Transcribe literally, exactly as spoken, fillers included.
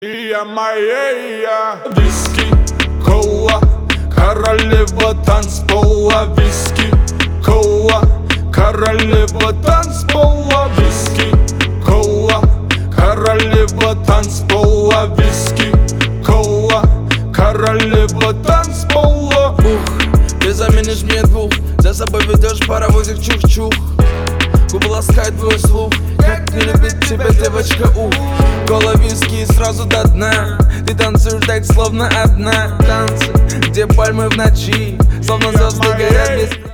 Я моя виски, кола, королева танцпола. Виски, кола, королева танцпола. Виски, кола, королева танцпола. Виски, кола, королева танцпола. Ух, ты заменишь мне двух, за собой ведешь паровозик чух-чух. Губы ласкают твой слух, как не любит тебя девочка, ух. Кола, виски сразу до дна. Ты танцуешь так, словно одна. Танцы, где пальмы в ночи, словно звезды горят без...